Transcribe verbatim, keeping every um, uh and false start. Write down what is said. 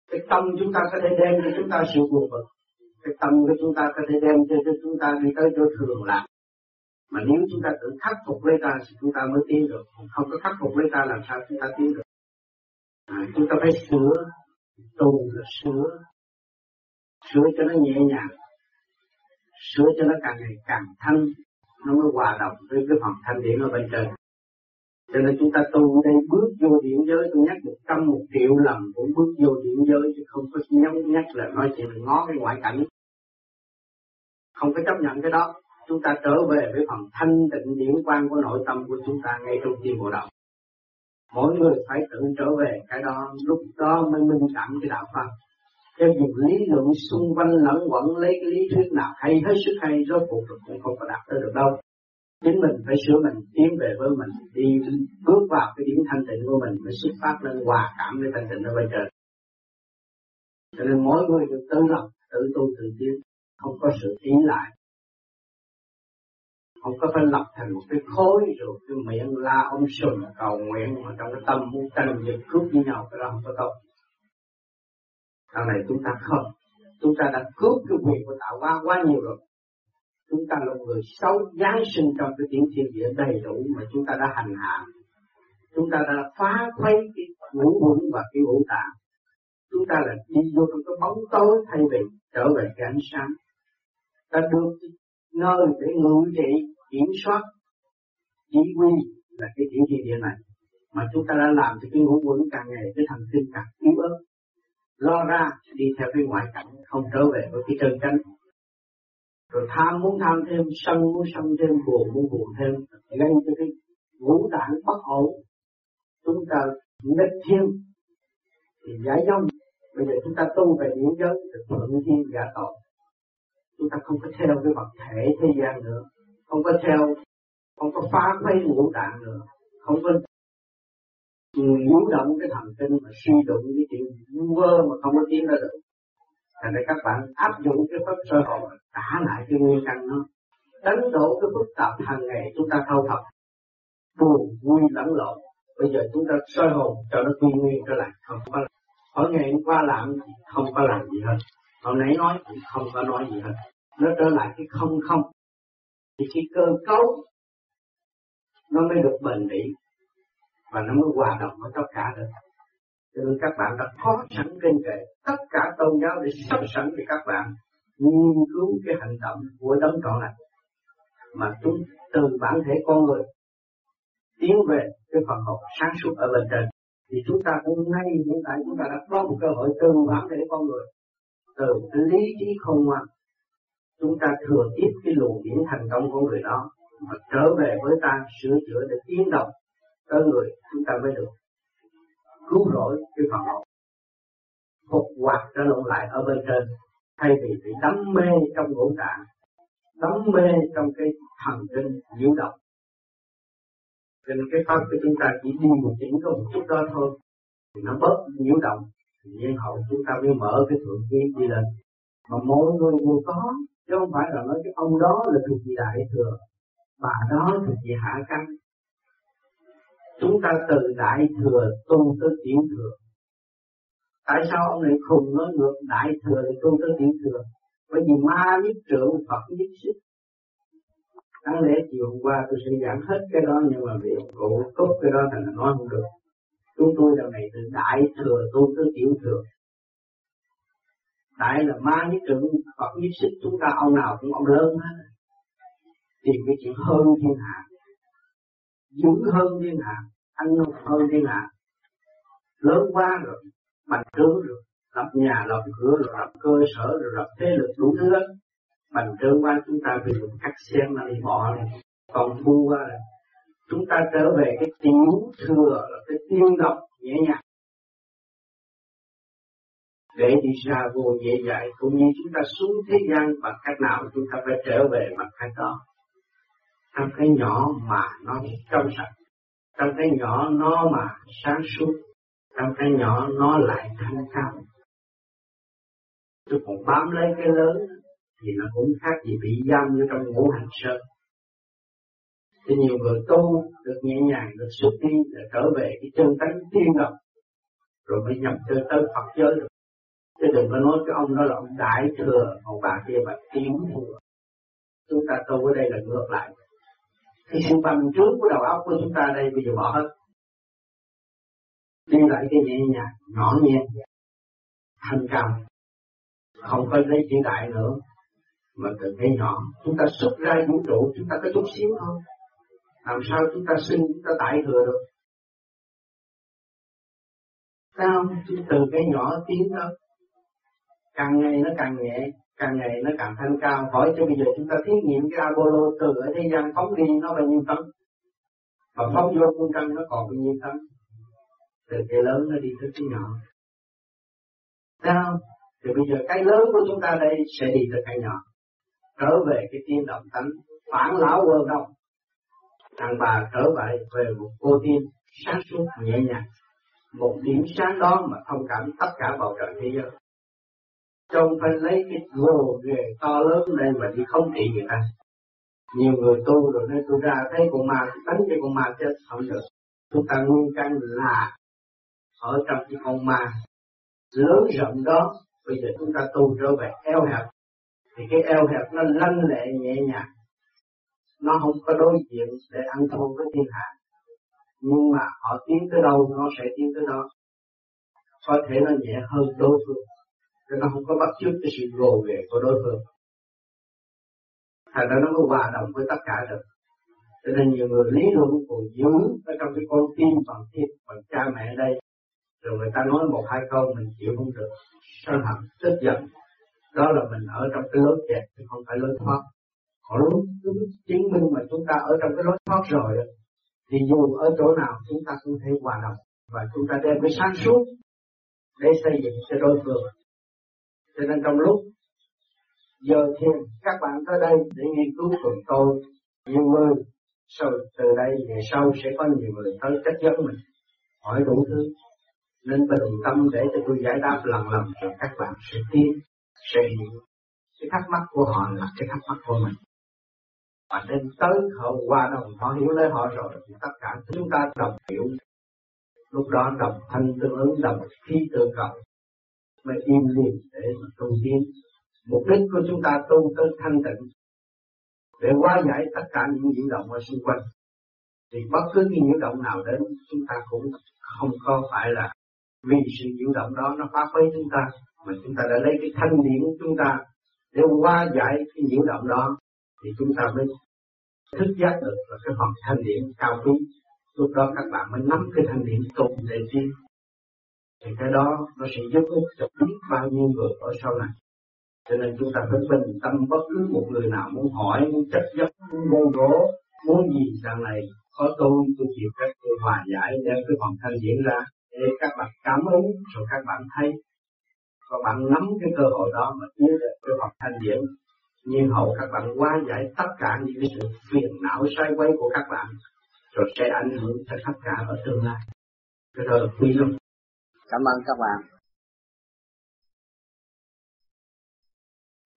Cái tâm chúng ta có thể đem cho chúng ta sự buồn bực, cái tâm của chúng ta có thể đem cho, cho chúng ta đi tới chỗ thường lạc. Mà nếu chúng ta tự khắc phục lấy ta thì chúng ta mới tiến được, không có khắc phục lấy ta làm sao chúng ta tiến được. À, chúng ta phải sửa, tu là sửa, sửa cho nó nhẹ nhàng, sửa cho nó càng ngày càng thanh, nó mới hòa đồng với cái phần thanh điển ở bên trên. Cho nên chúng ta tu đây bước vô điển giới, tôi nhắc một trăm một triệu lần cũng bước vô điển giới, chứ không có nhắc nhắc là nói chuyện là ngó cái ngoại cảnh. Không có chấp nhận cái đó. Chúng ta trở về với phần thanh tịnh điển quang của nội tâm của chúng ta ngay trong tim bộ đầu. Mỗi người phải tự trở về cái đó, lúc đó mới minh cảm cái đạo pháp. Cho dù lý luận xung quanh lẫn quẩn lấy cái lý thuyết nào hay hết sức hay, rốt cuộc cũng không có đạt tới được đâu. Chính mình phải sửa mình, tiến về với mình, đi bước vào cái điểm thanh tịnh của mình, mới xuất phát lên hòa cảm với thanh tịnh ở bên trên. Cho nên mỗi người được tự lập, tự tu tự tiến, không có sự ý lại, không có phải lập thành một cái khối rồi cái miệng la ông sùm cầu nguyện mà trong cái tâm muốn tranh giật cướp với nhau, cái đó không có tốt. Sau này chúng ta không, chúng ta đã cướp cái quyền của tạo hóa quá nhiều rồi. Chúng ta là người xấu giáng sinh trong cái tiểu thiên địa đầy đủ mà chúng ta đã hành hạ. Chúng ta đã phá khuấy cái ngũ uẩn và cái ngũ tạng. Chúng ta là đi vô trong cái bóng tối thay vì trở về cái ánh sáng. Ta được nơi để ngự trị, kiểm soát, chỉ huy là cái tiểu thiên địa này. Mà chúng ta đã làm cho cái ngũ uẩn càng ngày cái thần kinh càng yếu ớt. Lo ra đi theo cái ngoại cảnh, không trở về với cái chân chánh. Rồi tham muốn tham thêm, sân muốn sân thêm, buồn muốn buồn thêm, gây cho cái ngũ tạng bất ổn. Chúng ta nghịch thiên thì giải dông. Bây giờ chúng ta tu về điển giới thì thuận thiên giả tội. Chúng ta không có theo cái vật thể thế gian nữa, không có theo, không có phá khuấy ngũ tạng nữa, không có nhiễu động cái thần kinh mà suy đụng cái chuyện vơ mà không có tiến ra được. Thành ra các bạn áp dụng cái pháp soi hồn trả lại cái nguyên căn nó, đánh đổ cái phức tạp hàng ngày chúng ta thâu thập, buồn vui lẫn lộn. Bây giờ chúng ta soi hồn cho nó quy nguyên trở lại, không có. Hỏi ngày hôm qua làm không có làm gì hết, hồi nãy nói cũng không có nói gì hết, nó trở lại cái không không. Thì cái cơ cấu nó mới được bền bỉ và nó mới hòa đồng với tất cả được. Cho nên các bạn đã thoát sẵn kinh kệ tất cả tôn giáo để sắp sẵn cho các bạn nghiên cứu cái hành động của đấng trọn lành, mà chúng từ bản thể con người tiến về cái phần hồn sáng suốt ở bên trên. Thì chúng ta cũng ngay hiện tại chúng ta đã có một cơ hội từ bản thể con người, từ cái lý trí không ngoan, chúng ta thừa tiếp cái luồng điển thành công của người đó mà trở về với ta, sửa chữa để tiến động tới người, chúng ta mới được cứu rỗi cái phần hồn, phục hoạt trở lại ở bên trên, thay vì bị đắm mê trong ngũ tạng, đắm mê trong cái thần kinh nhiễu động. Cho nên cái pháp của chúng ta chỉ đi một chỉnh có một chút đó thôi, thì nó bớt nhiễu động, thì nhiên hậu chúng ta mới mở cái thượng kiến đi lên. Mà mỗi người đều có, chứ không phải là nói cái ông đó là thuộc về đại thừa, bà đó thuộc về hạ căn. Chúng ta từ đại thừa tu tới tiểu thừa. Tại sao ông này khùng nói ngược đại thừa để tu tới tiểu thừa? Bởi vì ma nhất trượng, Phật nhất xích. Đáng lẽ chiều hôm qua tôi sẽ giảng hết cái đó, nhưng mà vì ông cụ cốt cái đó thành là nói không được. Chúng tôi lần này từ đại thừa tu tới tiểu thừa. Đại là ma nhất trượng, Phật nhất xích, chúng ta ông nào cũng ông lớn hết. Tìm cái chuyện hơn thiên hạ, dữ hơn thiên hạ, anh hơn thiên hạ, lớn quá rồi, bành trướng rồi, lập nhà, lập cửa, rồi lập cơ sở, rồi lập thế lực đủ thứ hết. Bành trướng qua chúng ta vì một cắt xén nó đi bỏ này, còn phu qua là chúng ta trở về cái tiểu thừa là cái tiên động nhẹ nhàng. Để đi ra vô dễ dãi, cũng như chúng ta xuống thế gian bằng cách nào chúng ta phải trở về bằng cách đó. Trong cái nhỏ mà nó trong sạch, trong cái nhỏ nó mà sáng suốt, trong cái nhỏ nó lại thanh cao. Tôi còn bám lấy cái lớn thì nó cũng khác gì bị giam như trong ngũ hành sơn. Thì nhiều người tu được nhẹ nhàng, được xuất đi, để trở về cái chân tánh tiên động, rồi mới nhập tới tới Phật giới được. đừng có nói cái ông đó là ông đại thừa, còn bà kia bà tiểu thừa. Chúng ta tu ở đây là ngược lại. Cái sự bằng trước của đầu óc của chúng ta đây bây giờ bỏ hết. Đi lại cái nhẹ nhàng, nhỏ nhẹ, thanh cao. Không phải lấy chữ đại nữa, mà từ cái nhỏ. Chúng ta xuất ra vũ trụ, chúng ta có chút xíu thôi. Làm sao chúng ta sinh, chúng ta đại thừa được? Sao? Từ cái nhỏ tiến tới. Càng ngày nó càng nhẹ, càng ngày nó càng thanh cao. Hỏi cho bây giờ chúng ta thí nghiệm cái Apollo từ ở thế gian phóng đi nó bao nhiêu tấn, và phóng vô cung trăng nó còn bao nhiêu tấn. Từ cái lớn nó đi tới cái nhỏ. Sao? Thì bây giờ cái lớn của chúng ta đây sẽ đi tới cái nhỏ, trở về cái tiên động tánh, phản lão quơ đông. Thằng bà trở về về một cô tiên sáng suốt nhẹ nhàng, một điểm sáng đó mà thông cảm tất cả bầu trời thế giới. Không phải lấy cái gồ ghề to lớn lên mà đi không trị người ta. Nhiều người tu rồi nên tôi ra thấy con ma đánh cho con ma chết không được. Chúng ta nguyên căn là ở trong cái con ma lớn rộng đó. Bây giờ chúng ta tu trở về eo hẹp, thì cái eo hẹp nó lanh lẹ nhẹ nhàng, nó không có đối diện để ăn thua với thiên hạ. Nhưng mà họ tiến tới đâu nó sẽ tiến tới đó. Có thể nó nhẹ hơn đối phương, cho nó không có bắt chước cái sự gồ ghề của đối phương. Thành ra nó mới hòa đồng với tất cả được. Cho nên nhiều người lý luận còn giữ ở trong cái con tim bằng thịt bằng cha mẹ đây, rồi người ta nói một hai câu mình chịu không được, sân hận, tức giận. Đó là mình ở trong cái lối kẹt chứ không phải lối thoát. Còn lúc chứng minh mà chúng ta ở trong cái lối thoát rồi, thì dù ở chỗ nào chúng ta cũng thể hòa đồng, và chúng ta đem cái sáng suốt để xây dựng cho đối phương. Cho nên trong lúc giờ thiền các bạn tới đây để nghiên cứu cùng tôi, nhiều người sau từ đây về sau sẽ có nhiều người tới chất vấn mình, hỏi đủ thứ, nên bình tâm để cho tôi giải đáp lần lần, rồi các bạn sẽ tiến, sẽ hiểu cái thắc mắc của họ là cái thắc mắc của mình, và nên tới họ qua đồng họ hiểu lấy họ rồi thì tất cả chúng ta đồng hiểu. Lúc đó đồng thanh tương ứng, đồng khí tương cộng, mới im lìm để mà tu tiến. Mục đích của chúng ta tu tới thanh tịnh để hóa giải tất cả những nhiễu động ở xung quanh. Thì bất cứ cái nhiễu động nào đến chúng ta cũng không có phải là vì sự nhiễu động đó nó phá phế chúng ta, mà chúng ta đã lấy cái thanh điển của chúng ta để hóa giải cái nhiễu động đó, thì chúng ta mới thức giác được là cái hồn thanh điển cao quý. Lúc đó các bạn mới nắm cái thanh điển tu để tiến. Thì cái đó nó sẽ giúp ích cho biết bao nhiêu người ở sau này. Cho nên chúng ta phải bình tâm, bất cứ một người nào muốn hỏi, muốn trách giấc, muốn vô gỗ, muốn gì đằng này có tôi, tôi chịu các tôi hòa giải đem cái hồn thanh điển ra để các bạn cảm ứng, rồi các bạn thấy, và bạn nắm cái cơ hội đó mà tiến được cái hồn thanh điển. Nhưng hậu các bạn hóa giải tất cả những cái sự phiền não sai quấy của các bạn, rồi sẽ ảnh hưởng cho tất cả ở tương lai. Cái đó là quý lắm. Cảm ơn các bạn.